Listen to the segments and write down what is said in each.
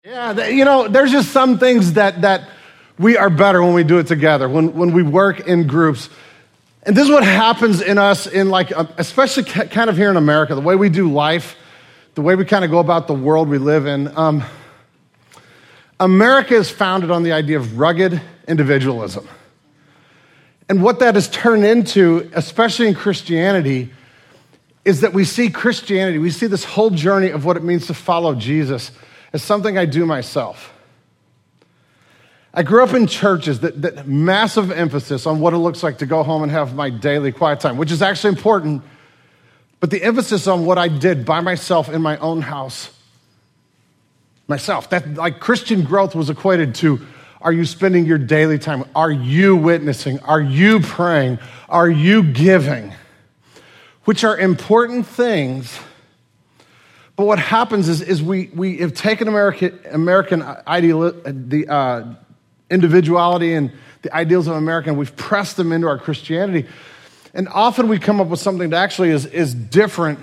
Yeah, there's just some things that we are better when we do it together, when we work in groups. And this is what happens in us especially kind of here in America, the way we do life, the way we kind of go about the world we live in. America is founded on the idea of rugged individualism. And what that has turned into, especially in Christianity, is that we see this whole journey of what it means to follow Jesus as something I do myself. I grew up in churches that massive emphasis on what it looks like to go home and have my daily quiet time, which is actually important, but the emphasis on what I did by myself in my own house, myself. That like Christian growth was equated to, are you spending your daily time? Are you witnessing? Are you praying? Are you giving? Which are important things. But what happens is we have taken American ideal, the individuality and the ideals of America, and we've pressed them into our Christianity. And often we come up with something that actually is different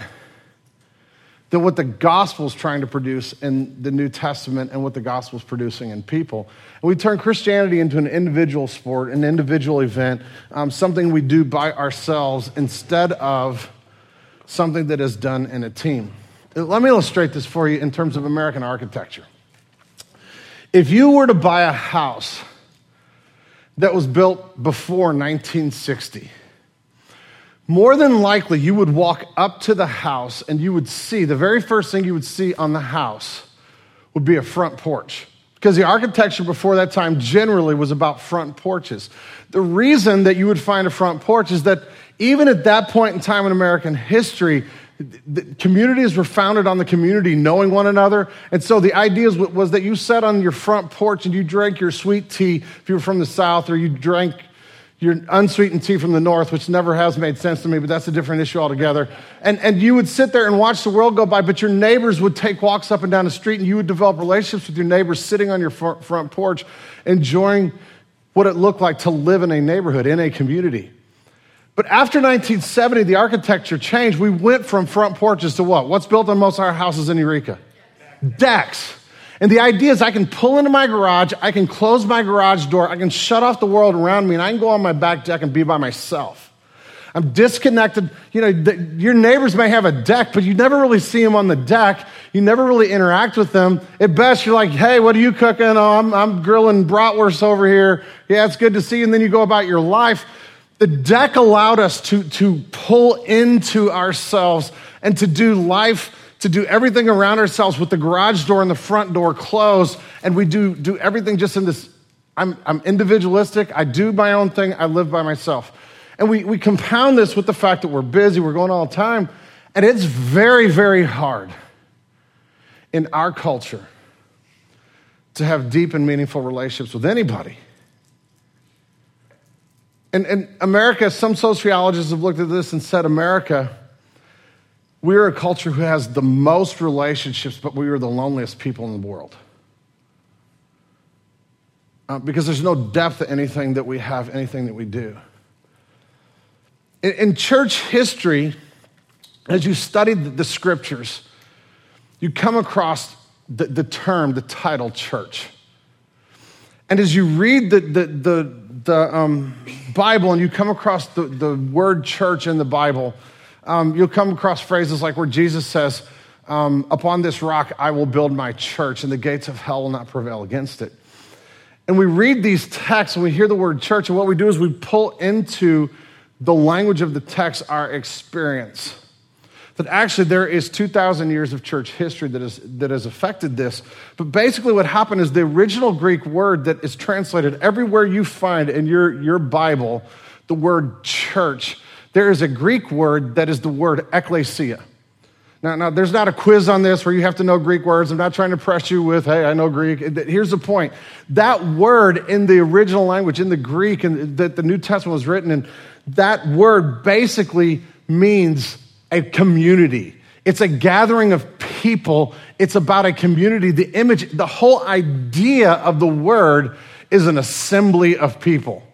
than what the gospel is trying to produce in the New Testament and what the gospel is producing in people. And we turn Christianity into an individual sport, an individual event, something we do by ourselves instead of something that is done in a team. Let me illustrate this for you in terms of American architecture. If you were to buy a house that was built before 1960, more than likely you would walk up to the house and you would see, the very first thing you would see on the house would be a front porch. Because the architecture before that time generally was about front porches. The reason that you would find a front porch is that even at that point in time in American history, the communities were founded on the community knowing one another. And so the idea was that you sat on your front porch and you drank your sweet tea if you were from the South, or you drank your unsweetened tea from the North, which never has made sense to me, but that's a different issue altogether. And you would sit there and watch the world go by, but your neighbors would take walks up and down the street, and you would develop relationships with your neighbors sitting on your front porch, enjoying what it looked like to live in a neighborhood, in a community. But after 1970, the architecture changed. We went from front porches to what? What's built on most of our houses in Eureka? Decks. And the idea is I can pull into my garage, I can close my garage door, I can shut off the world around me, and I can go on my back deck and be by myself. I'm disconnected. Your neighbors may have a deck, but you never really see them on the deck. You never really interact with them. At best, you're like, hey, what are you cooking? Oh, I'm grilling bratwurst over here. Yeah, it's good to see you. And then you go about your life. The deck allowed us to pull into ourselves and to do life, to do everything around ourselves with the garage door and the front door closed. And we do everything just in this, I'm individualistic, I do my own thing, I live by myself. And we compound this with the fact that we're busy, we're going all the time. And it's very, very hard in our culture to have deep and meaningful relationships with anybody. And America, some sociologists have looked at this and said, America, we're a culture who has the most relationships, but we are the loneliest people in the world. Because there's no depth to anything that we have, anything that we do. In church history, as you study the scriptures, you come across the term, the title church. And as you read the Bible and you come across the word church in the Bible, you'll come across phrases like where Jesus says, upon this rock I will build my church and the gates of hell will not prevail against it. And we read these texts and we hear the word church, and what we do is we pull into the language of the text our experience. That actually there is 2,000 years of church history that has affected this. But basically what happened is the original Greek word that is translated everywhere you find in your Bible, the word church, there is a Greek word that is the word ekklesia. Now, there's not a quiz on this where you have to know Greek words. I'm not trying to press you with, hey, I know Greek. Here's the point. That word in the original language, in the Greek, and that the New Testament was written in, that word basically means a community. It's a gathering of people. It's about a community. The image, the whole idea of the word is an assembly of people.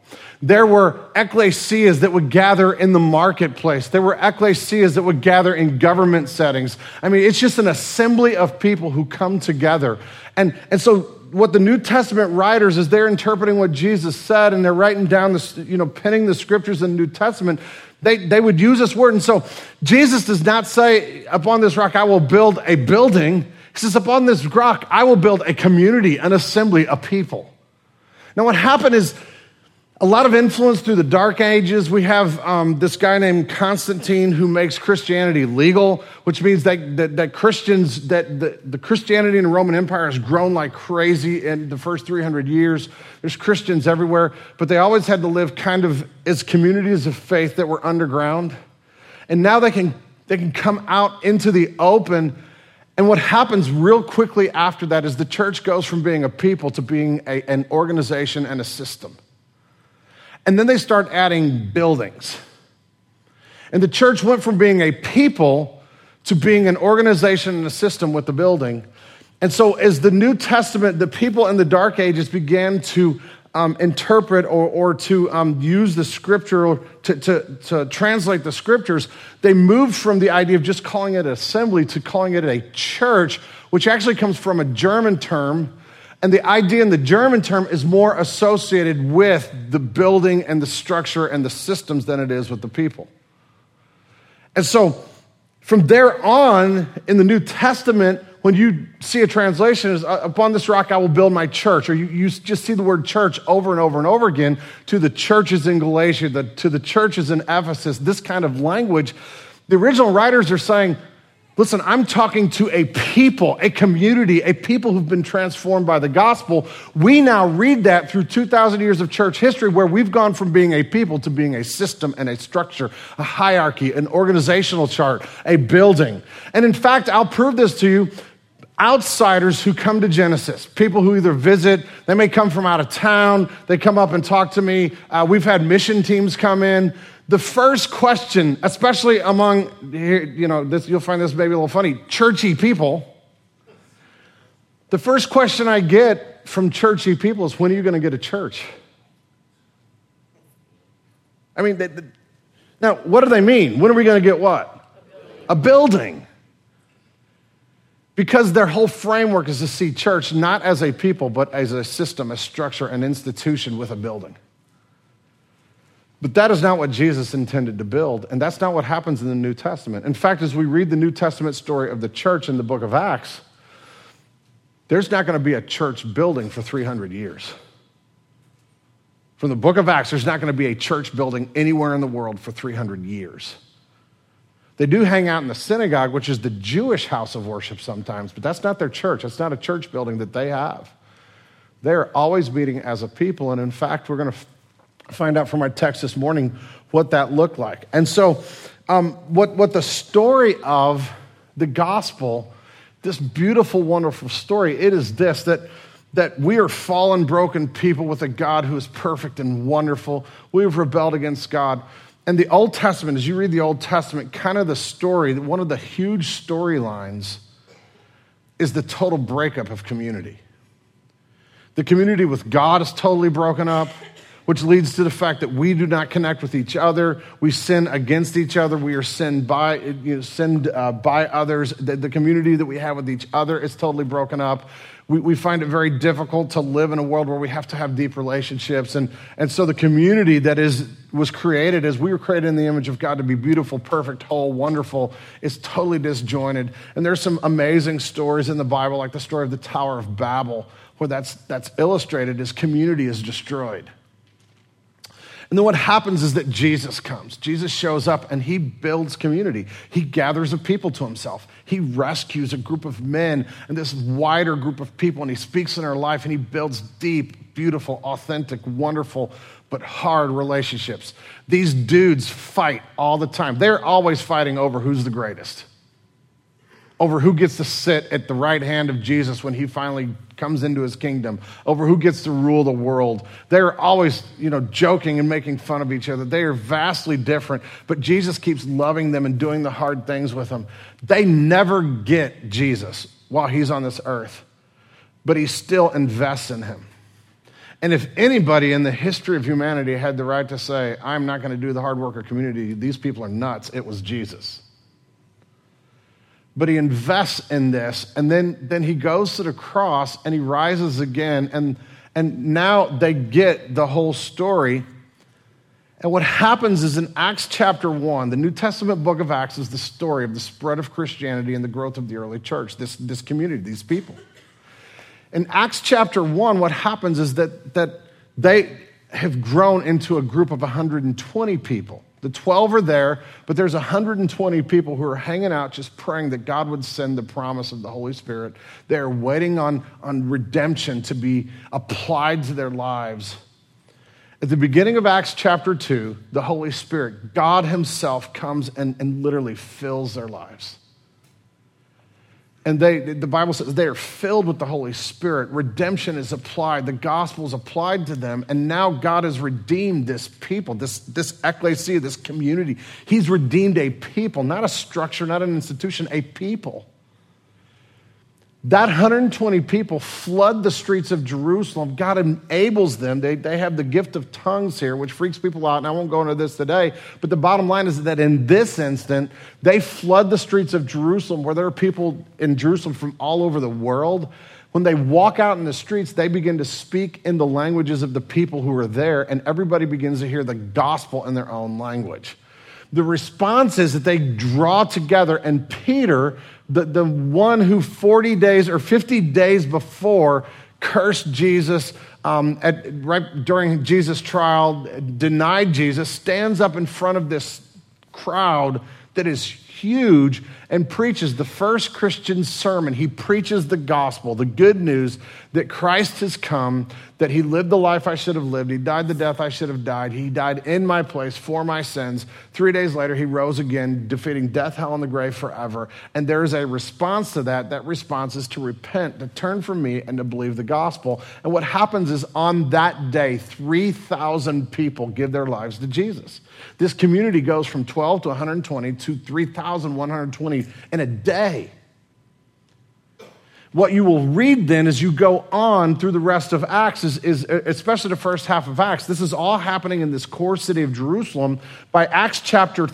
There were ecclesias that would gather in the marketplace. There were ecclesias that would gather in government settings. I mean, it's just an assembly of people who come together. And so what the New Testament writers, as they're interpreting what Jesus said, and they're writing down, penning the scriptures in the New Testament, they would use this word. And so Jesus does not say, upon this rock I will build a building. He says, upon this rock I will build a community, an assembly, a people. Now what happened is, a lot of influence through the Dark Ages. We have this guy named Constantine who makes Christianity legal, which means that Christians, that the Christianity in the Roman Empire has grown like crazy in the first 300 years. There's Christians everywhere, but they always had to live kind of as communities of faith that were underground. And now they can come out into the open. And what happens real quickly after that is the church goes from being a people to being an organization and a system. And then they start adding buildings. And the church went from being a people to being an organization and a system with the building. And so as the New Testament, the people in the Dark Ages began to interpret or to use the scripture or to translate the scriptures, they moved from the idea of just calling it an assembly to calling it a church, which actually comes from a German term. And the idea in the German term is more associated with the building and the structure and the systems than it is with the people. And so from there on, in the New Testament, when you see a translation, is upon this rock I will build my church, or you just see the word church over and over and over again to the churches in Galatia, to the churches in Ephesus, this kind of language, the original writers are saying, listen, I'm talking to a people, a community, a people who've been transformed by the gospel. We now read that through 2,000 years of church history where we've gone from being a people to being a system and a structure, a hierarchy, an organizational chart, a building. And in fact, I'll prove this to you. Outsiders who come to Genesis, people who either visit, they may come from out of town, they come up and talk to me. We've had mission teams come in. The first question, especially among, you'll find this maybe a little funny, churchy people. The first question I get from churchy people is, when are you going to get a church? I mean, now, what do they mean? When are we going to get what? A building. Because their whole framework is to see church not as a people, but as a system, a structure, an institution with a building. But that is not what Jesus intended to build, and that's not what happens in the New Testament. In fact, as we read the New Testament story of the church in the book of Acts, there's not going to be a church building for 300 years. From the book of Acts, there's not going to be a church building anywhere in the world for 300 years. They do hang out in the synagogue, which is the Jewish house of worship sometimes, but that's not their church. That's not a church building that they have. They're always meeting as a people, and in fact, we're going to find out from our text this morning what that looked like. And so what the story of the gospel, this beautiful, wonderful story, it is this, that we are fallen, broken people with a God who is perfect and wonderful. We have rebelled against God. And the Old Testament, as you read the Old Testament, kind of the story, one of the huge storylines is the total breakup of community. The community with God is totally broken up, which leads to the fact that we do not connect with each other. We sin against each other. We are sinned by others. The community that we have with each other is totally broken up. We find it very difficult to live in a world where we have to have deep relationships. And so the community that was created as we were created in the image of God to be beautiful, perfect, whole, wonderful, is totally disjointed. And there's some amazing stories in the Bible, like the story of the Tower of Babel, where that's illustrated as community is destroyed. And then what happens is that Jesus comes. Jesus shows up and he builds community. He gathers a people to himself. He rescues a group of men and this wider group of people, and he speaks in their life, and he builds deep, beautiful, authentic, wonderful, but hard relationships. These dudes fight all the time. They're always fighting over who's the greatest, over who gets to sit at the right hand of Jesus when he finally comes into his kingdom, over who gets to rule the world. They're always, joking and making fun of each other. They are vastly different, but Jesus keeps loving them and doing the hard things with them. They never get Jesus while he's on this earth, but he still invests in him. And if anybody in the history of humanity had the right to say, I'm not going to do the hard work of community, these people are nuts, it was Jesus. But he invests in this, and then he goes to the cross, and he rises again, and now they get the whole story. And what happens is in Acts chapter 1, the New Testament book of Acts is the story of the spread of Christianity and the growth of the early church, this community, these people. In Acts chapter 1, what happens is that they have grown into a group of 120 people. The 12 are there, but there's 120 people who are hanging out just praying that God would send the promise of the Holy Spirit. They're waiting on redemption to be applied to their lives. At the beginning of Acts chapter 2, the Holy Spirit, God himself comes and literally fills their lives. And the Bible says they are filled with the Holy Spirit. Redemption is applied. The gospel is applied to them. And now God has redeemed this people, this ecclesia, this community. He's redeemed a people, not a structure, not an institution, a people. That 120 people flood the streets of Jerusalem. God enables them. They have the gift of tongues here, which freaks people out, and I won't go into this today. But the bottom line is that in this instant, they flood the streets of Jerusalem, where there are people in Jerusalem from all over the world. When they walk out in the streets, they begin to speak in the languages of the people who are there, and everybody begins to hear the gospel in their own language. The response is that they draw together, and Peter, the one who 40 days or 50 days before cursed Jesus right during Jesus' trial, denied Jesus, stands up in front of this crowd that is huge and preaches the first Christian sermon. He preaches the gospel, the good news that Christ has come, that he lived the life I should have lived. He died the death I should have died. He died in my place for my sins. 3 days later, he rose again, defeating death, hell, and the grave forever. And there is a response to that. That response is to repent, to turn from me, and to believe the gospel. And what happens is on that day, 3,000 people give their lives to Jesus. This community goes from 12 to 120 to 3,120 in a day. What you will read then as you go on through the rest of Acts is especially the first half of Acts, this is all happening in this core city of Jerusalem. By Acts chapter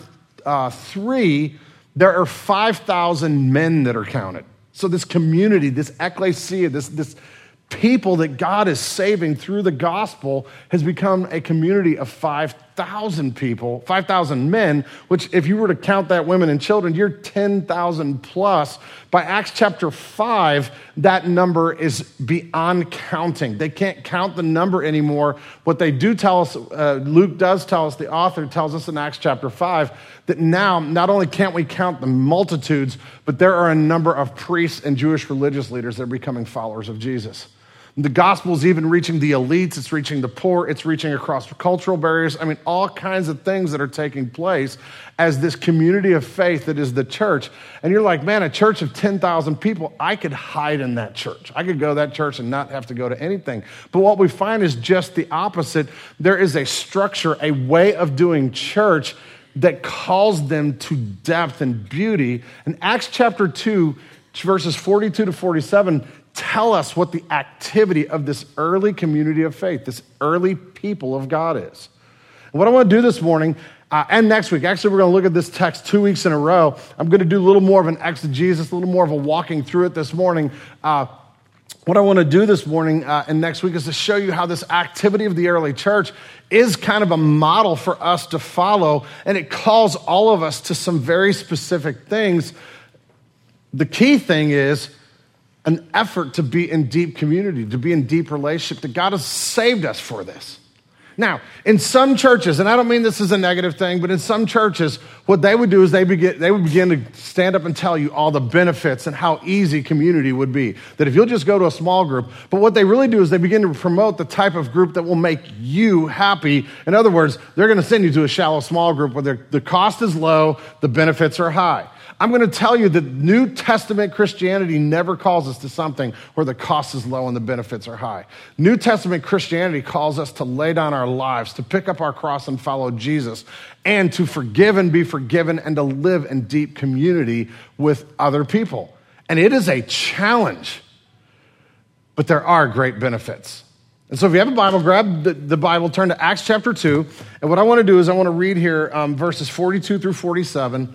3, there are 5,000 men that are counted. So this community, this ecclesia, this people that God is saving through the gospel has become a community of 5,000 people, 5,000 men, which if you were to count that women and children, you're 10,000 plus. By Acts chapter 5, that number is beyond counting. They can't count the number anymore. What they do tell us, Luke does tell us, the author tells us in Acts chapter 5, that now not only can't we count the multitudes, but there are a number of priests and Jewish religious leaders that are becoming followers of Jesus. The gospel is even reaching the elites, it's reaching the poor, it's reaching across cultural barriers. I mean, all kinds of things that are taking place as this community of faith that is the church. And you're like, man, a church of 10,000 people, I could hide in that church. I could go to that church and not have to go to anything. But what we find is just the opposite. There is a structure, a way of doing church that calls them to depth and beauty. And Acts chapter 2, verses 42 to 47, tell us what the activity of this early community of faith, this early people of God is. And what I want to do this morning and next week, actually we're going to look at this text 2 weeks in a row. I'm going to do a little more of an exegesis, a little more of a walking through it this morning. What I want to do this morning and next week is to show you how this activity of the early church is kind of a model for us to follow, and it calls all of us to some very specific things. The key thing is an effort to be in deep community, to be in deep relationship, that God has saved us for this. Now, in some churches, and I don't mean this is a negative thing, but in some churches, what they would do is they would begin to stand up and tell you all the benefits and how easy community would be. That if you'll just go to a small group, but what they really do is they begin to promote the type of group that will make you happy. In other words, they're going to send you to a shallow small group where the cost is low, the benefits are high. I'm going to tell you that New Testament Christianity never calls us to something where the cost is low and the benefits are high. New Testament Christianity calls us to lay down our lives, to pick up our cross and follow Jesus, and to forgive and be forgiven, and to live in deep community with other people. And it is a challenge, but there are great benefits. And so if you have a Bible, grab the Bible, turn to Acts chapter 2. And what I want to do is I want to read here verses 42 through 47,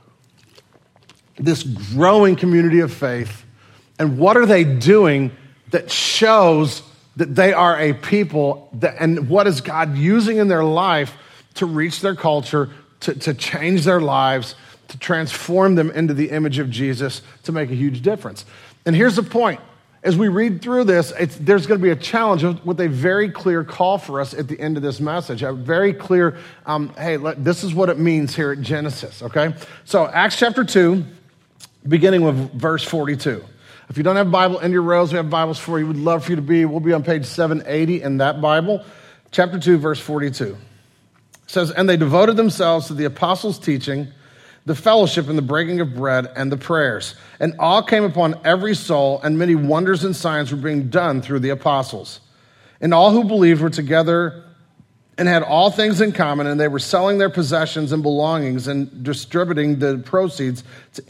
this growing community of faith. And what are they doing that shows that they are a people, and what is God using in their life to reach their culture, to change their lives, to transform them into the image of Jesus, to make a huge difference. And here's the point. As we read through this, there's going to be a challenge with a very clear call for us at the end of this message. A very clear, this is what it means here at Genesis, okay? So Acts chapter 2, beginning with verse 42. If you don't have a Bible in your rows, we have Bibles for you. We'd love for you to be. We'll be on page 780 in that Bible. Chapter 2, verse 42. It says, "And they devoted themselves to the apostles' teaching, the fellowship and the breaking of bread and the prayers. And awe came upon every soul, and many wonders and signs were being done through the apostles. And all who believed were together and had all things in common, and they were selling their possessions and belongings and distributing the proceeds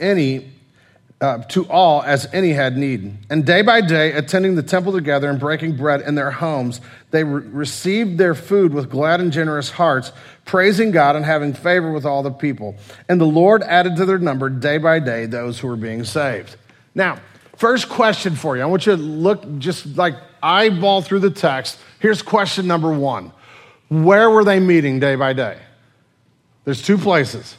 to all as any had need. And day by day, attending the temple together and breaking bread in their homes, they received their food with glad and generous hearts, praising God and having favor with all the people. And the Lord added to their number day by day those who were being saved." Now, first question for you. I want you to look, just like eyeball through the text. Here's question number one. Where were they meeting day by day? There's two places.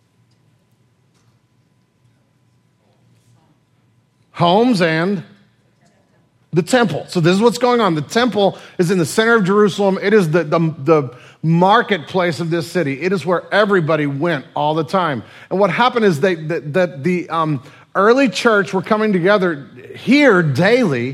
Homes and the temple. So this is what's going on. The temple is in the center of Jerusalem. It is the marketplace of this city. It is where everybody went all the time. And what happened is that the early church were coming together here daily.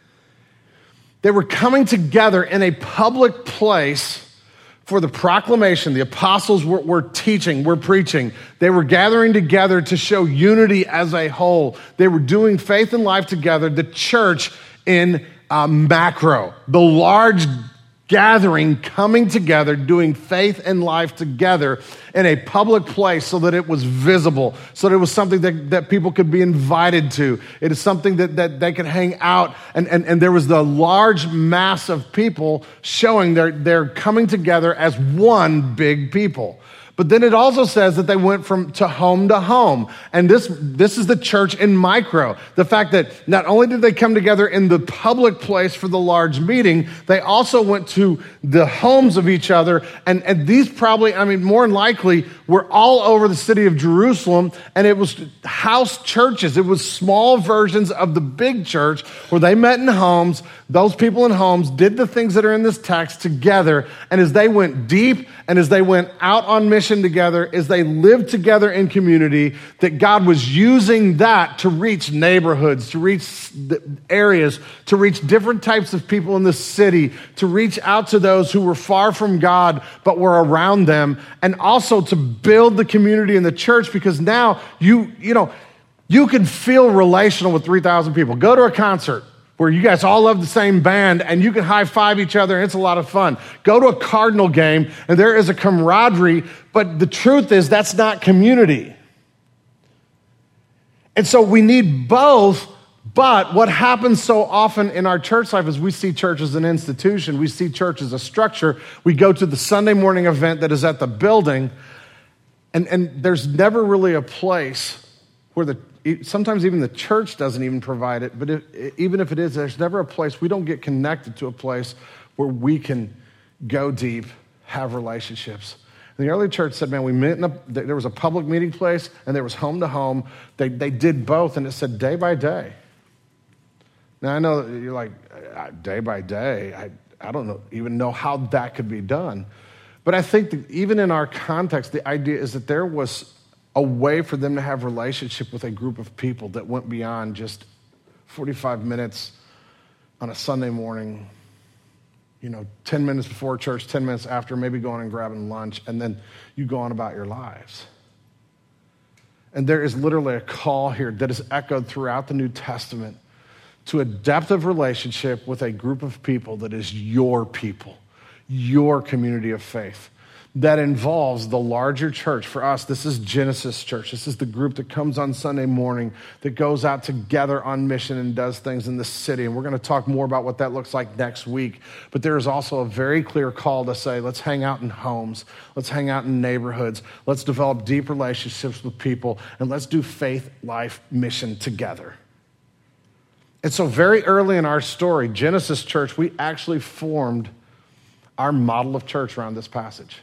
They were coming together in a public place for the proclamation. The apostles were teaching, were preaching. They were gathering together to show unity as a whole. They were doing faith and life together, the church in macro, the large gathering coming together, doing faith and life together in a public place so that it was visible, so that it was something that people could be invited to. It is something that they could hang out, and there was the large mass of people showing they're coming together as one big people. But then it also says that they went from to home. And this is the church in micro. The fact that not only did they come together in the public place for the large meeting, they also went to the homes of each other. And these probably, more than likely, were all over the city of Jerusalem. And it was house churches. It was small versions of the big church where they met in homes. Those people in homes did the things that are in this text together. And as they went deep and as they went out on mission together, as they lived together in community, that God was using that to reach neighborhoods, to reach the areas, to reach different types of people in the city, to reach out to those who were far from God but were around them, and also to build the community in the church, because now you can feel relational with 3,000 people. Go to a concert where you guys all love the same band and you can high-five each other and it's a lot of fun. Go to a Cardinal game and there is a camaraderie, but the truth is that's not community. And so we need both, but what happens so often in our church life is we see church as an institution, we see church as a structure. We go to the Sunday morning event that is at the building, and there's never really a place where sometimes even the church doesn't even provide it, but even if it is, there's never a place, we don't get connected to a place where we can go deep, have relationships. And the early church said, man, we met there was a public meeting place and there was home to home. They did both, and it said day by day. Now I know that you're like, day by day, I don't even know how that could be done. But I think that even in our context, the idea is that there was a way for them to have relationship with a group of people that went beyond just 45 minutes on a Sunday morning, 10 minutes before church, 10 minutes after, maybe going and grabbing lunch, and then you go on about your lives. And there is literally a call here that is echoed throughout the New Testament to a depth of relationship with a group of people that is your people, your community of faith. that involves the larger church. For us, this is Genesis Church. This is the group that comes on Sunday morning, that goes out together on mission and does things in the city. And we're going to talk more about what that looks like next week. But there is also a very clear call to say, let's hang out in homes. Let's hang out in neighborhoods. Let's develop deep relationships with people. And let's do faith, life, mission together. And so very early in our story, Genesis Church, we actually formed our model of church around this passage.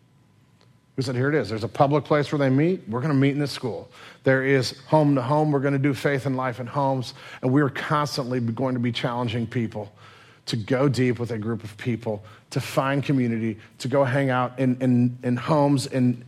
We said, here it is. There's a public place where they meet. We're going to meet in this school. There is home to home. We're going to do faith and life in homes. And we're constantly going to be challenging people to go deep with a group of people, to find community, to go hang out in homes, and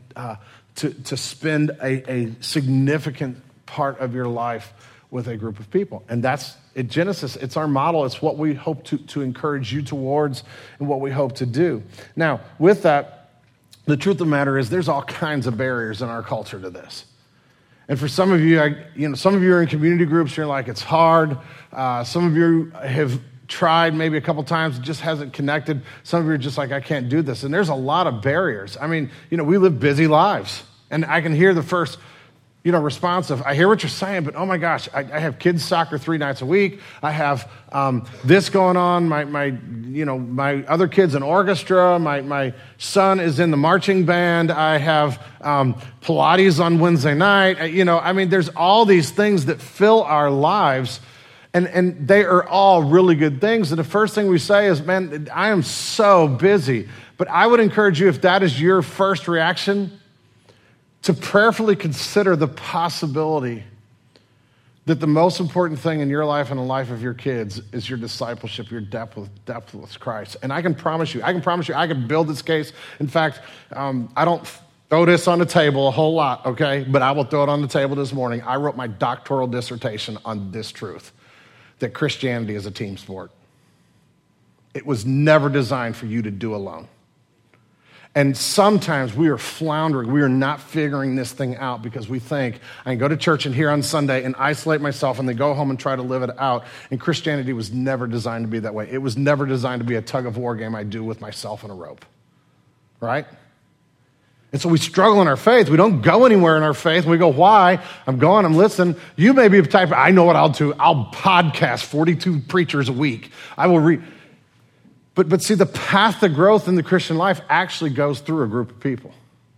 to spend a significant part of your life with a group of people. And that's, at Genesis, it's our model. It's what we hope to encourage you towards and what we hope to do. Now, with that, the truth of the matter is there's all kinds of barriers in our culture to this. And for some of you, some of you are in community groups, you're like, it's hard. Some of you have tried maybe a couple times, it just hasn't connected. Some of you are just like, I can't do this. And there's a lot of barriers. I mean, we live busy lives. And I can hear the first response of, I hear what you're saying, but oh my gosh, I have kids soccer 3 nights a week. I have this going on. My other kids in orchestra. My son is in the marching band. I have Pilates on Wednesday night. There's all these things that fill our lives, and they are all really good things. And the first thing we say is, man, I am so busy. But I would encourage you, if that is your first reaction, to prayerfully consider the possibility that the most important thing in your life and the life of your kids is your discipleship, your depth with Christ. And I can promise you, I can build this case. In fact, I don't throw this on the table a whole lot, okay? But I will throw it on the table this morning. I wrote my doctoral dissertation on this truth, that Christianity is a team sport. It was never designed for you to do alone. And sometimes we are floundering. We are not figuring this thing out because we think, I can go to church and here on Sunday and isolate myself and then go home and try to live it out. And Christianity was never designed to be that way. It was never designed to be a tug-of-war game I do with myself and a rope, right? And so we struggle in our faith. We don't go anywhere in our faith. We go, why? I'm listening. You may be the type, I know what I'll do. I'll podcast 42 preachers a week. I will read. But see, the path to growth in the Christian life actually goes through a group of people.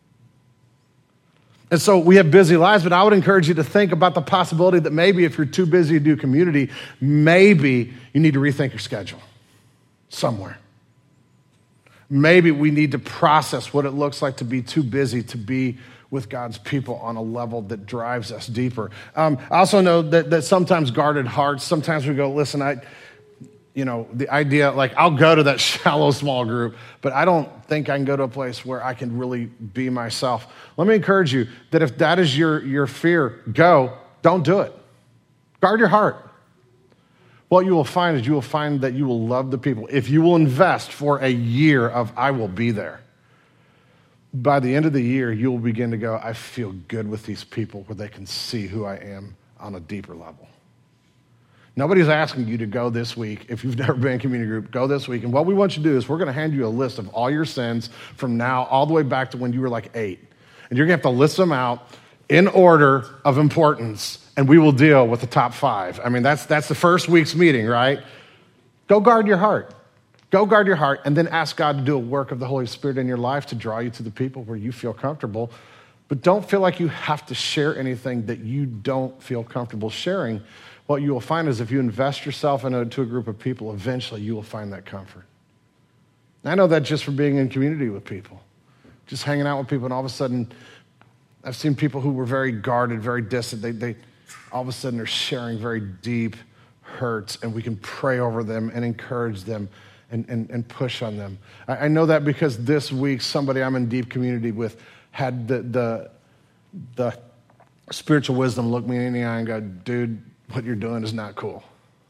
And so we have busy lives, but I would encourage you to think about the possibility that maybe if you're too busy to do community, maybe you need to rethink your schedule somewhere. Maybe we need to process what it looks like to be too busy to be with God's people on a level that drives us deeper. I also know that sometimes guarded hearts, sometimes we go, listen, the idea, like, I'll go to that shallow small group, but I don't think I can go to a place where I can really be myself. Let me encourage you that if that is your fear, go. Don't do it. Guard your heart. What you will find is that you will love the people. If you will invest for a year of, I will be there, by the end of the year, you will begin to go, I feel good with these people where they can see who I am on a deeper level. Nobody's asking you to go this week. If you've never been in a community group, go this week. And what we want you to do is we're going to hand you a list of all your sins from now all the way back to when you were like 8. And you're going to have to list them out in order of importance, and we will deal with the top 5. I mean, that's the first week's meeting, right? Go guard your heart. Go guard your heart, and then ask God to do a work of the Holy Spirit in your life to draw you to the people where you feel comfortable. But don't feel like you have to share anything that you don't feel comfortable sharing. What you will find is if you invest yourself into a group of people, eventually you will find that comfort. I know that just from being in community with people, just hanging out with people, and all of a sudden, I've seen people who were very guarded, very distant. They all of a sudden are sharing very deep hurts, and we can pray over them and encourage them and push on them. I know that because this week, somebody I'm in deep community with had the spiritual wisdom look me in the eye and go, dude, what you're doing is not cool.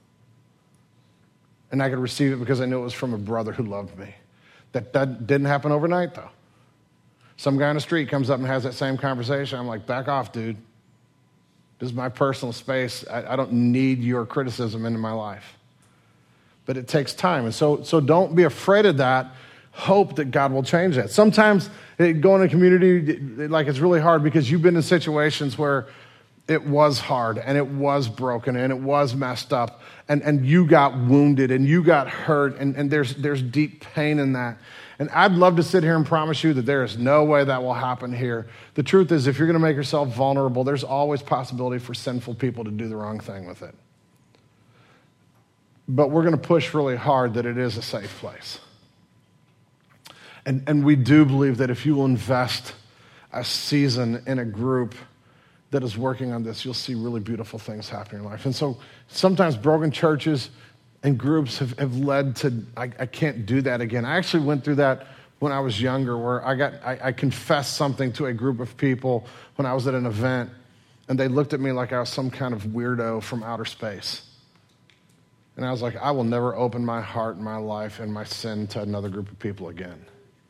And I could receive it because I knew it was from a brother who loved me. That didn't happen overnight, though. Some guy on the street comes up and has that same conversation. I'm like, back off, dude. This is my personal space. I don't need your criticism into my life. But it takes time. And so don't be afraid of that. hope that God will change that. Sometimes going to community, like it's really hard because you've been in situations where it was hard and it was broken and it was messed up and you got wounded and you got hurt and there's deep pain in that. And I'd love to sit here and promise you that there is no way that will happen here. The truth is, if you're going to make yourself vulnerable, there's always possibility for sinful people to do the wrong thing with it. But we're going to push really hard that it is a safe place. And we do believe that if you will invest a season in a group that is working on this, you'll see really beautiful things happen in your life. And so sometimes broken churches and groups have led to, I can't do that again. I actually went through that when I was younger, where I confessed something to a group of people when I was at an event, and they looked at me like I was some kind of weirdo from outer space. And I was like, I will never open my heart and my life and my sin to another group of people again.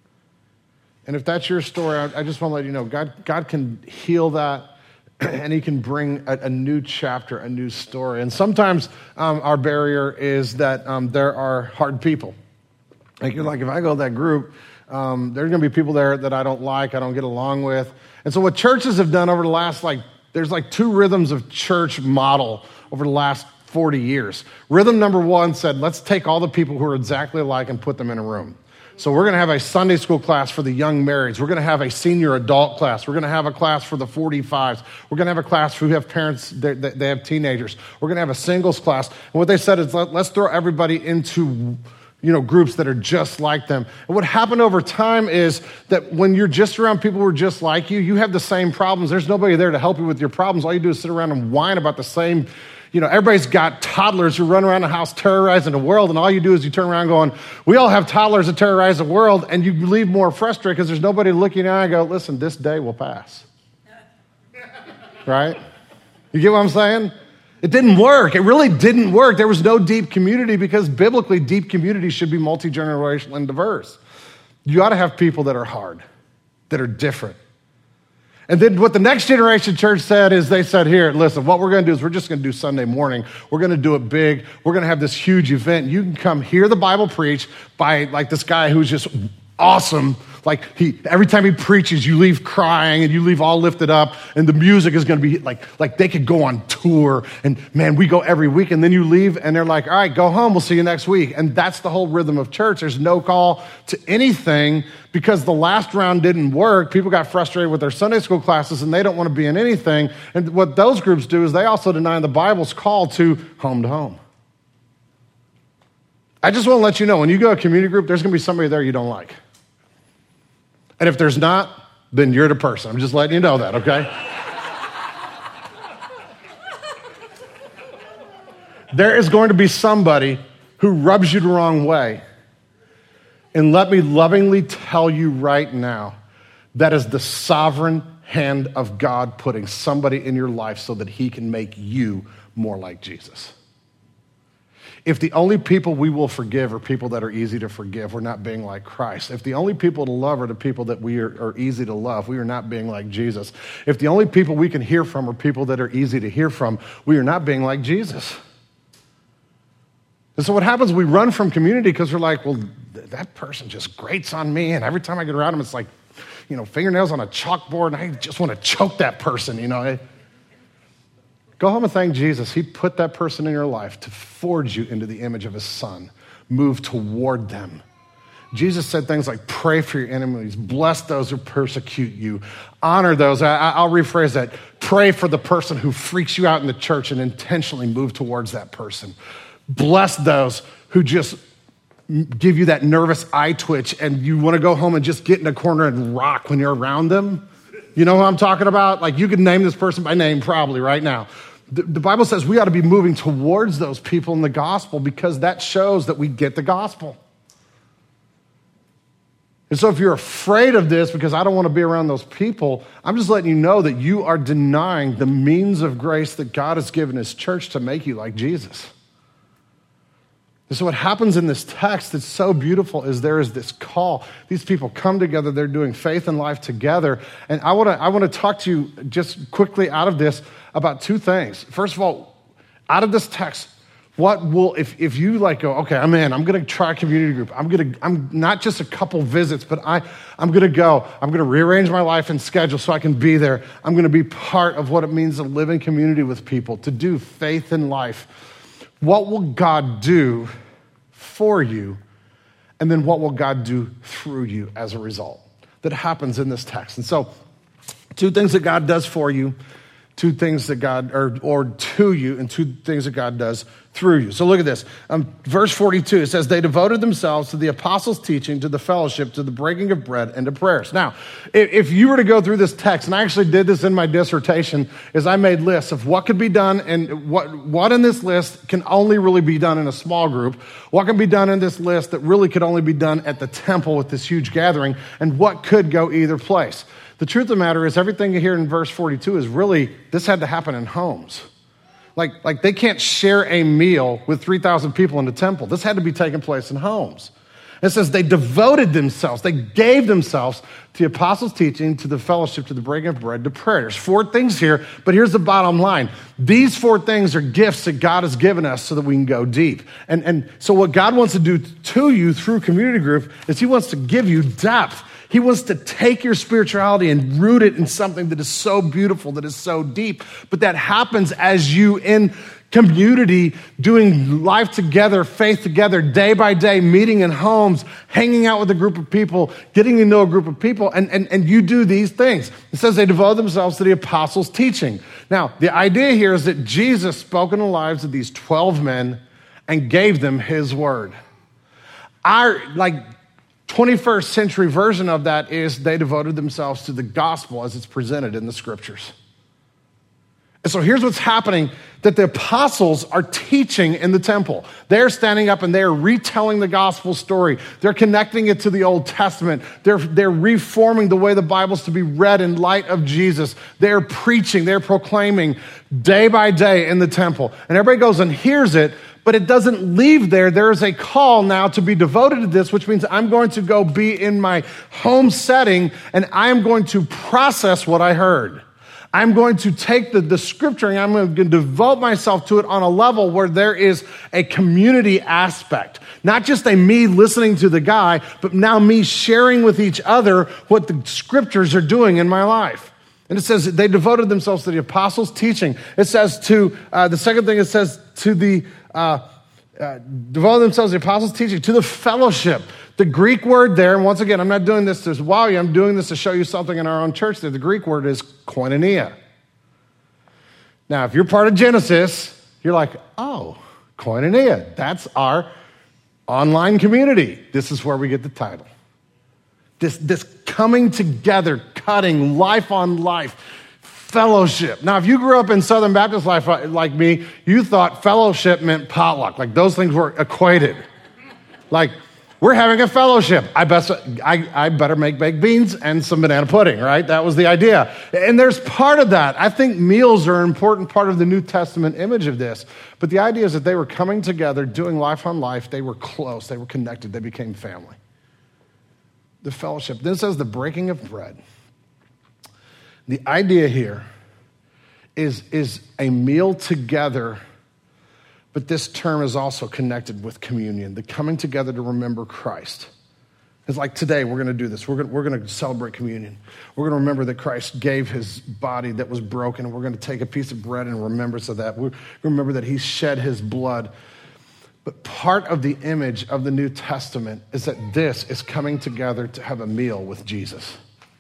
And if that's your story, I just want to let you know, God can heal that, and he can bring a new chapter, a new story. And sometimes our barrier is that there are hard people. Like you're like, if I go to that group, there's going to be people there that I don't like, I don't get along with. And so what churches have done over the last, there's two rhythms of church model over the last 40 years. Rhythm number one said, let's take all the people who are exactly alike and put them in a room. So we're going to have a Sunday school class for the young marrieds. We're going to have a senior adult class. We're going to have a class for the 45s. We're going to have a class who have parents, they have teenagers. We're going to have a singles class. And what they said is, let's throw everybody into groups that are just like them. And what happened over time is that when you're just around people who are just like you, you have the same problems. There's nobody there to help you with your problems. All you do is sit around and whine about the same. Everybody's got toddlers who run around the house terrorizing the world, and all you do is you turn around going, we all have toddlers that terrorize the world, and you leave more frustrated because there's nobody looking in the eye and go, listen, this day will pass. Right? You get what I'm saying? It didn't work. It really didn't work. There was no deep community because biblically deep community should be multi-generational and diverse. You ought to have people that are hard, that are different. And then what the next generation church said is they said, here, listen, what we're going to do is we're just going to do Sunday morning. We're going to do it big. We're going to have this huge event. You can come hear the Bible preached by this guy who's just awesome. Every time he preaches, you leave crying and you leave all lifted up, and the music is going to be like they could go on tour, and man, we go every week, and then you leave and they're like, all right, go home, we'll see you next week. And that's the whole rhythm of church. There's no call to anything because the last round didn't work. People got frustrated with their Sunday school classes and they don't want to be in anything. And what those groups do is they also deny the Bible's call to home. I just want to let you know, when you go to a community group, there's going to be somebody there you don't like. And if there's not, then you're the person. I'm just letting you know that, okay? There is going to be somebody who rubs you the wrong way. And let me lovingly tell you right now, that is the sovereign hand of God putting somebody in your life so that he can make you more like Jesus. If the only people we will forgive are people that are easy to forgive, we're not being like Christ. If the only people to love are the people that we are easy to love, we are not being like Jesus. If the only people we can hear from are people that are easy to hear from, we are not being like Jesus. And so what happens, we run from community because we're like, well, that person just grates on me, and every time I get around them, it's like, fingernails on a chalkboard, and I just want to choke that person, Go home and thank Jesus. He put that person in your life to forge you into the image of his son. Move toward them. Jesus said things like, pray for your enemies, bless those who persecute you, honor those. I'll rephrase that. Pray for the person who freaks you out in the church and intentionally move towards that person. Bless those who just give you that nervous eye twitch and you want to go home and just get in a corner and rock when you're around them. You know who I'm talking about? You could name this person by name probably right now. The Bible says we ought to be moving towards those people in the gospel because that shows that we get the gospel. And so if you're afraid of this because I don't want to be around those people, I'm just letting you know that you are denying the means of grace that God has given his church to make you like Jesus. And so what happens in this text that's so beautiful is there is this call. These people come together. They're doing faith and life together. And I want to talk to you just quickly out of this about two things. First of all, out of this text, What will, if you like go, okay, I'm in, I'm going to try a community group. I'm not just a couple visits, but I'm going to go. I'm going to rearrange my life and schedule so I can be there. I'm going to be part of what it means to live in community with people, to do faith in life. What will God do for you? And then what will God do through you as a result? That happens in this text. And so, two things that God does for you, two things that God, or to you, and two things that God does through you. So look at this. Verse 42, it says, they devoted themselves to the apostles' teaching, to the fellowship, to the breaking of bread, and to prayers. Now, if you were to go through this text, and I actually did this in my dissertation, is I made lists of what could be done, and what in this list can only really be done in a small group, what can be done in this list that really could only be done at the temple with this huge gathering, and what could go either place. The truth of the matter is everything here in verse 42 is really, this had to happen in homes. Like they can't share a meal with 3,000 people in the temple. This had to be taking place in homes. It says they devoted themselves, they gave themselves to the apostles' teaching, to the fellowship, to the breaking of bread, to prayer. There's 4 things here, but here's the bottom line. These 4 things are gifts that God has given us so that we can go deep. And so what God wants to do to you through community group is he wants to give you depth. He wants to take your spirituality and root it in something that is so beautiful, that is so deep. But that happens as you in community, doing life together, faith together, day by day, meeting in homes, hanging out with a group of people, getting to know a group of people, and you do these things. It says they devote themselves to the apostles' teaching. Now, the idea here is that Jesus spoke in the lives of these 12 men and gave them his word. Our, 21st century version of that is they devoted themselves to the gospel as it's presented in the scriptures. And so here's what's happening, that the apostles are teaching in the temple. They're standing up and they're retelling the gospel story. They're connecting it to the Old Testament. They're reforming the way the Bible's to be read in light of Jesus. They're preaching, they're proclaiming day by day in the temple. And everybody goes and hears it, but it doesn't leave there. There is a call now to be devoted to this, which means I'm going to go be in my home setting and I'm going to process what I heard. I'm going to take the scripture and I'm going to devote myself to it on a level where there is a community aspect. Not just a me listening to the guy, but now me sharing with each other what the scriptures are doing in my life. And it says they devoted themselves to the apostles' teaching. It says the second thing, it says to the devote themselves to the apostles' teaching, to the fellowship. The Greek word there, and once again, I'm not doing this to wow you, I'm doing this to show you something in our own church there. The Greek word is koinonia. Now, if you're part of Genesis, you're like, oh, koinonia, that's our online community. This is where we get the title. This coming together, cutting life on life, fellowship. Now, if you grew up in Southern Baptist life like me, you thought fellowship meant potluck. Like those things were equated. Like, we're having a fellowship. I better make baked beans and some banana pudding, right? That was the idea. And there's part of that. I think meals are an important part of the New Testament image of this. But the idea is that they were coming together, doing life on life. They were close. They were connected. They became family. The fellowship. Then it says the breaking of bread. The idea here is a meal together, but this term is also connected with communion, the coming together to remember Christ. It's like today we're going to do this. We're going to celebrate communion. We're going to remember that Christ gave his body that was broken, and we're going to take a piece of bread in remembrance of that. We remember that he shed his blood. But part of the image of the New Testament is that this is coming together to have a meal with Jesus,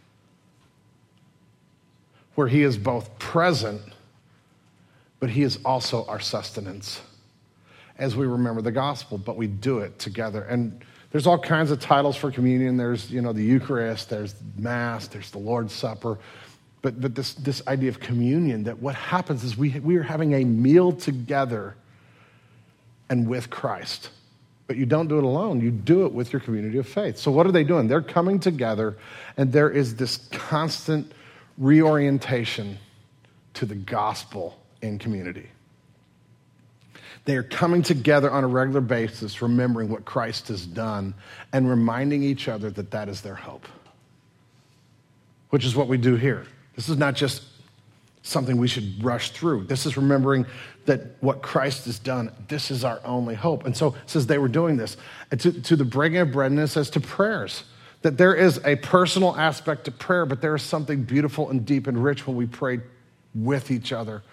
where he is both present, but he is also our sustenance as we remember the gospel, but we do it together. And there's all kinds of titles for communion. There's, the Eucharist, there's Mass, there's the Lord's Supper. But this idea of communion, that what happens is we are having a meal together and with Christ. But you don't do it alone. You do it with your community of faith. So what are they doing? They're coming together, and there is this constant reorientation to the gospel in community. They are coming together on a regular basis, remembering what Christ has done and reminding each other that that is their hope, which is what we do here. This is not just something we should rush through. This is remembering that what Christ has done, this is our only hope. And so it says they were doing this. And to the breaking of bread, and it says to prayers, that there is a personal aspect to prayer, but there is something beautiful and deep and rich when we pray with each other,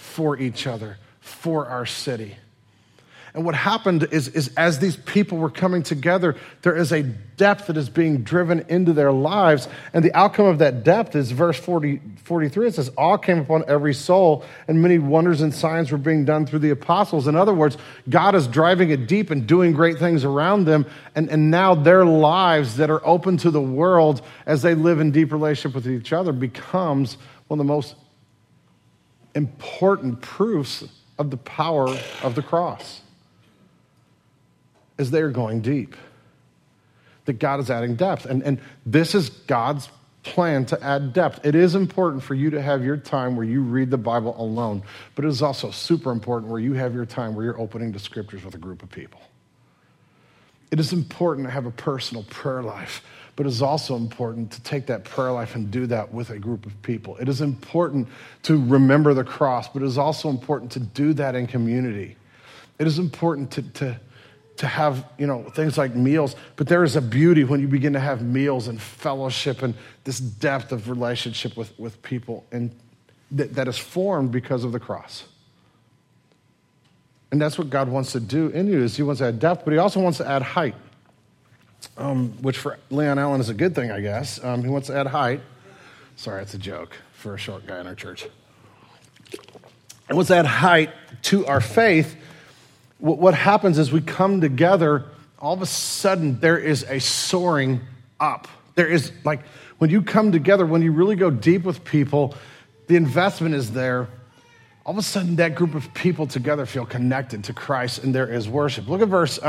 for our city. And what happened is as these people were coming together, there is a depth that is being driven into their lives. And the outcome of that depth is verse 43. It says, awe came upon every soul, and many wonders and signs were being done through the apostles. In other words, God is driving it deep and doing great things around them. And now their lives that are open to the world as they live in deep relationship with each other becomes one of the most important proofs of the power of the cross. As they are going deep, that God is adding depth. And this is God's plan to add depth. It is important for you to have your time where you read the Bible alone, but it is also super important where you have your time where you're opening the scriptures with a group of people. It is important to have a personal prayer life, but it is also important to take that prayer life and do that with a group of people. It is important to remember the cross, but it is also important to do that in community. It is important to have, things like meals, but there is a beauty when you begin to have meals and fellowship and this depth of relationship with people and that is formed because of the cross. And that's what God wants to do in you, is he wants to add depth, but he also wants to add height, which for Leon Allen is a good thing, I guess. He wants to add height. Sorry, it's a joke for a short guy in our church. He wants to add height to our faith. What happens is we come together, all of a sudden there is a soaring up. There is, like, when you come together, when you really go deep with people, the investment is there. All of a sudden that group of people together feel connected to Christ and there is worship. Look at verse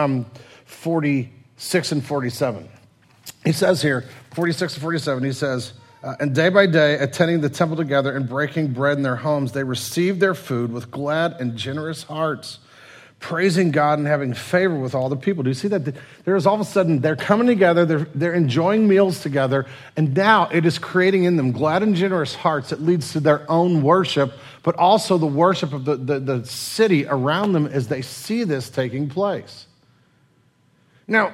46 and 47. He says here, 46 and 47, he says, and day by day, attending the temple together and breaking bread in their homes, they received their food with glad and generous hearts, praising God and having favor with all the people. Do you see that? There is all of a sudden, they're coming together, they're enjoying meals together, and now it is creating in them glad and generous hearts that leads to their own worship, but also the worship of the city around them as they see this taking place. Now,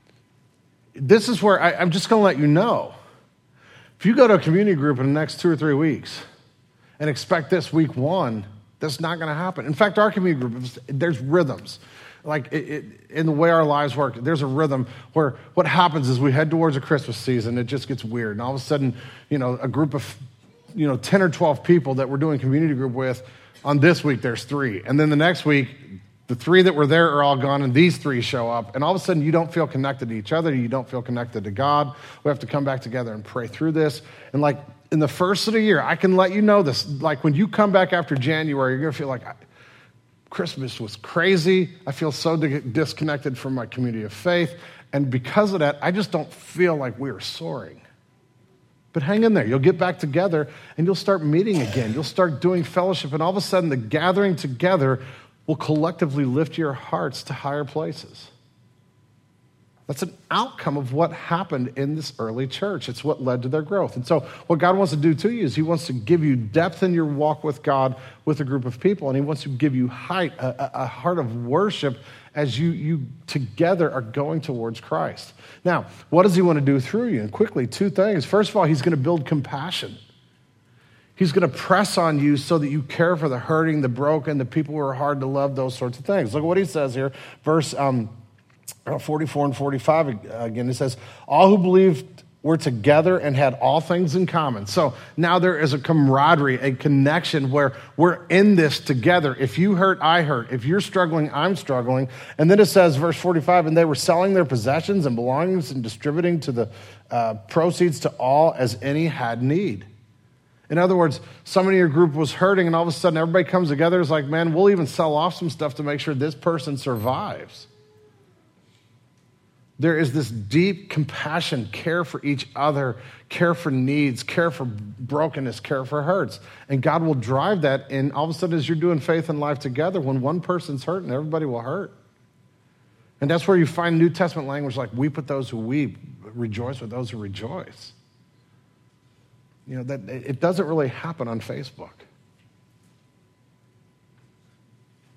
this is where I'm just going to let you know. If you go to a community group in the next 2 or 3 weeks and expect this week one, that's not going to happen. In fact, our community group, there's rhythms. Like in the way our lives work, there's a rhythm where what happens is we head towards a Christmas season, it just gets weird. And all of a sudden, a group of 10 or 12 people that we're doing community group with, on this week there's 3. And then the next week, the 3 that were there are all gone and these 3 show up. And all of a sudden you don't feel connected to each other. You don't feel connected to God. We have to come back together and pray through this. And like in the first of the year, I can let you know this, like when you come back after January, you're going to feel like Christmas was crazy. I feel so disconnected from my community of faith. And because of that, I just don't feel like we are soaring. But hang in there. You'll get back together and you'll start meeting again. You'll start doing fellowship. And all of a sudden, the gathering together will collectively lift your hearts to higher places. That's an outcome of what happened in this early church. It's what led to their growth. And so what God wants to do to you is he wants to give you depth in your walk with God with a group of people. And he wants to give you height, a heart of worship as you together are going towards Christ. Now, what does he want to do through you? And quickly, 2 things. First of all, he's going to build compassion. He's going to press on you so that you care for the hurting, the broken, the people who are hard to love, those sorts of things. Look at what he says here. Verse 44 and 45 again. It says, all who believed were together and had all things in common. So now there is a camaraderie, a connection where we're in this together. If you hurt, I hurt. If you're struggling, I'm struggling. And then it says, verse 45, and they were selling their possessions and belongings and distributing to the proceeds to all as any had need. In other words, somebody in your group was hurting and all of a sudden everybody comes together. It's like, man, we'll even sell off some stuff to make sure this person survives. There is this deep compassion, care for each other, care for needs, care for brokenness, care for hurts. And God will drive that. And all of a sudden, as you're doing faith and life together, when one person's hurting, everybody will hurt. And that's where you find New Testament language like, weep with those who weep, rejoice with those who rejoice. That it doesn't really happen on Facebook.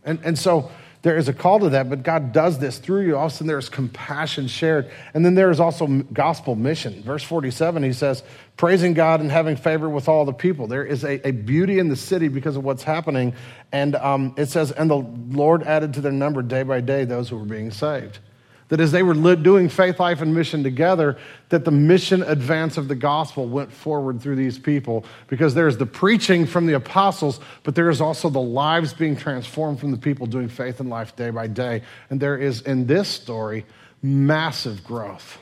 And so there is a call to that, but God does this through you. All of a sudden, there's compassion shared. And then there is also gospel mission. Verse 47, he says, praising God and having favor with all the people. There is a beauty in the city because of what's happening. And it says, and the Lord added to their number day by day those who were being saved. That as they were doing faith, life, and mission together, that the mission advance of the gospel went forward through these people, because there's the preaching from the apostles, but there is also the lives being transformed from the people doing faith and life day by day. And there is, in this story, massive growth.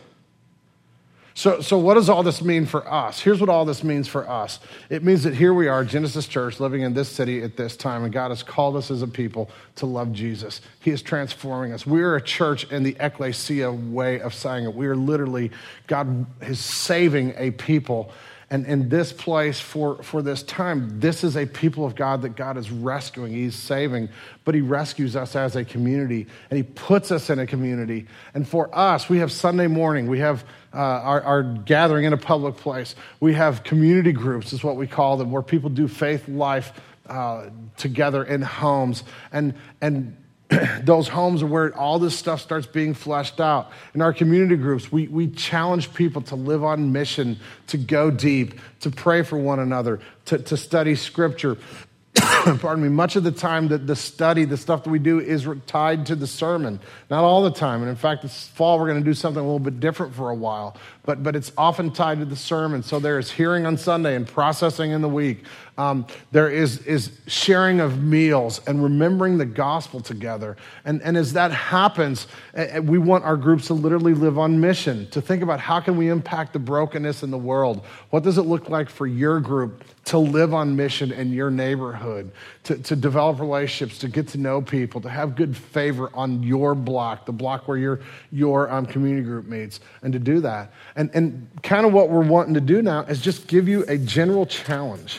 So what does all this mean for us? Here's what all this means for us. It means that here we are, Genesis Church, living in this city at this time, and God has called us as a people to love Jesus. He is transforming us. We are a church in the ecclesia way of saying it. We are literally, God is saving a people. And in this place for this time, this is a people of God that God is rescuing. He's saving, but he rescues us as a community, and he puts us in a community. And for us, we have Sunday morning. We have our gathering in a public place. We have community groups, is what we call them, where people do faith life together in homes. And those homes are where all this stuff starts being fleshed out. In our community groups, we challenge people to live on mission, to go deep, to pray for one another, to study scripture. Pardon me, much of the time that the study, the stuff that we do is tied to the sermon. Not all the time. And in fact, this fall we're going to do something a little bit different for a while. But it's often tied to the sermon. So there is hearing on Sunday and processing in the week. There is sharing of meals and remembering the gospel together. And as that happens, we want our groups to literally live on mission, to think about how can we impact the brokenness in the world? What does it look like for your group to live on mission in your neighborhood, to develop relationships, to get to know people, to have good favor on your block, the block where your community group meets, and to do that. And kind of what we're wanting to do now is just give you a general challenge.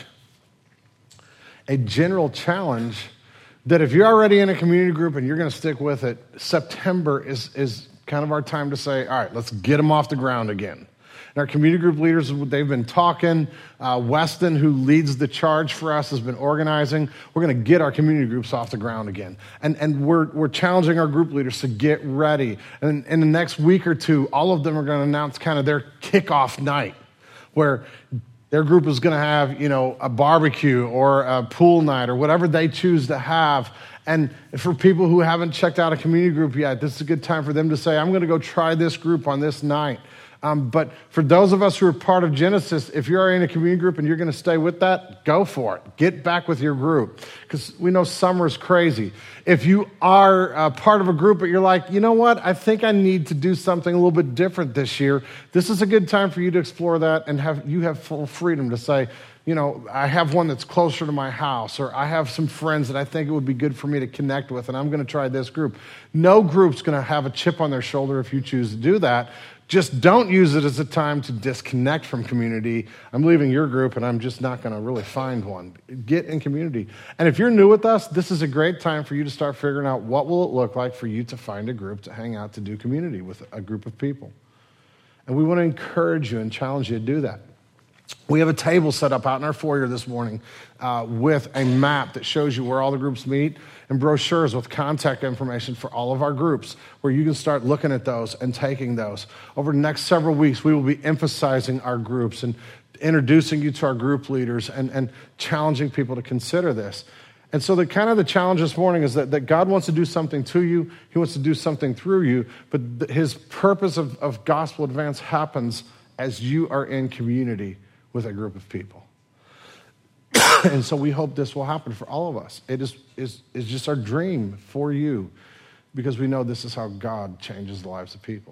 A general challenge that if you're already in a community group and you're going to stick with it, September is kind of our time to say, all right, let's get them off the ground again. And our community group leaders, they've been talking. Weston, who leads the charge for us, has been organizing. We're going to get our community groups off the ground again. And we're challenging our group leaders to get ready. And in the next week or two, all of them are going to announce kind of their kickoff night, where their group is going to have, a barbecue or a pool night or whatever they choose to have. And for people who haven't checked out a community group yet, this is a good time for them to say, I'm going to go try this group on this night. But for those of us who are part of Genesis, if you're in a community group and you're going to stay with that, go for it. Get back with your group, because we know summer's crazy. If you are part of a group, but you're like, you know what, I think I need to do something a little bit different this year, this is a good time for you to explore that and have full freedom to say, I have one that's closer to my house, or I have some friends that I think it would be good for me to connect with, and I'm going to try this group. No group's going to have a chip on their shoulder if you choose to do that. Just don't use it as a time to disconnect from community. I'm leaving your group and I'm just not going to really find one. Get in community. And if you're new with us, this is a great time for you to start figuring out what will it look like for you to find a group to hang out, to do community with a group of people. And we want to encourage you and challenge you to do that. We have a table set up out in our foyer this morning with a map that shows you where all the groups meet, and brochures with contact information for all of our groups, where you can start looking at those and taking those. Over the next several weeks, we will be emphasizing our groups and introducing you to our group leaders and challenging people to consider this. And so the challenge this morning is that God wants to do something to you. He wants to do something through you, but his purpose of gospel advance happens as you are in community with a group of people. And so we hope this will happen for all of us. It is just our dream for you, because we know this is how God changes the lives of people.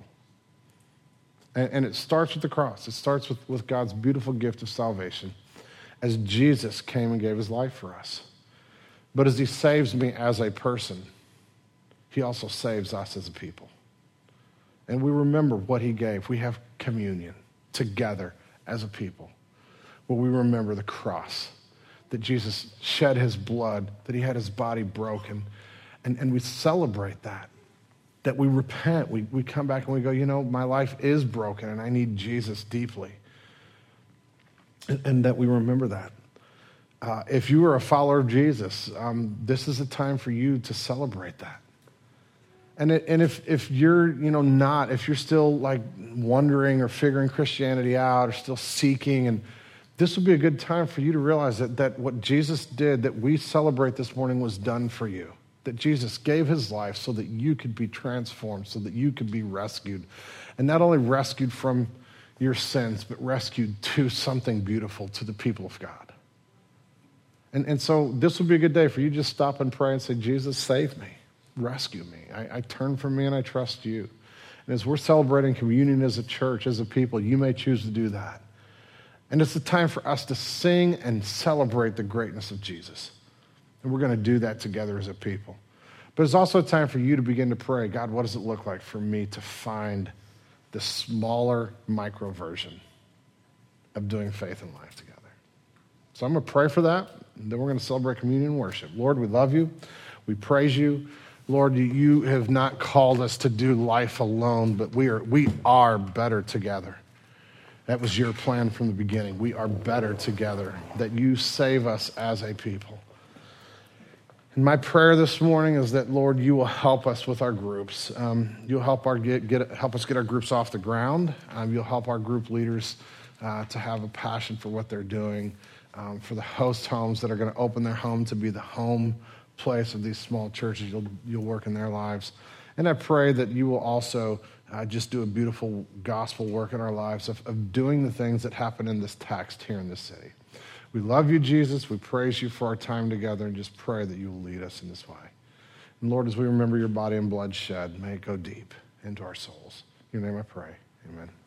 And it starts with the cross. It starts with God's beautiful gift of salvation, as Jesus came and gave his life for us. But as he saves me as a person, he also saves us as a people. And we remember what he gave. We have communion together as a people, where we remember the cross, that Jesus shed his blood, that he had his body broken. And we celebrate that we repent. We come back and we go, my life is broken and I need Jesus deeply. And that we remember that. If you are a follower of Jesus, this is a time for you to celebrate that. And if you're not, if you're still like wondering or figuring Christianity out or still seeking, and this would be a good time for you to realize that what Jesus did, that we celebrate this morning, was done for you. That Jesus gave his life so that you could be transformed, so that you could be rescued. And not only rescued from your sins, but rescued to something beautiful, to the people of God. And so this would be a good day for you to just stop and pray and say, Jesus, save me, rescue me. I turn from me and I trust you. And as we're celebrating communion as a church, as a people, you may choose to do that. And it's a time for us to sing and celebrate the greatness of Jesus. And we're going to do that together as a people. But it's also a time for you to begin to pray, God, what does it look like for me to find the smaller micro version of doing faith and life together? So I'm going to pray for that, and then we're going to celebrate communion and worship. Lord, we love you. We praise you. Lord, you have not called us to do life alone, but we are better together. That was your plan from the beginning. We are better together, that you save us as a people. And my prayer this morning is that, Lord, you will help us with our groups. You'll help help us get our groups off the ground. You'll help our group leaders to have a passion for what they're doing, for the host homes that are going to open their home to be the home place of these small churches. You'll work in their lives. And I pray that you will also just do a beautiful gospel work in our lives of doing the things that happen in this text here in this city. We love you, Jesus. We praise you for our time together and just pray that you will lead us in this way. And Lord, as we remember your body and blood shed, may it go deep into our souls. In your name I pray. Amen.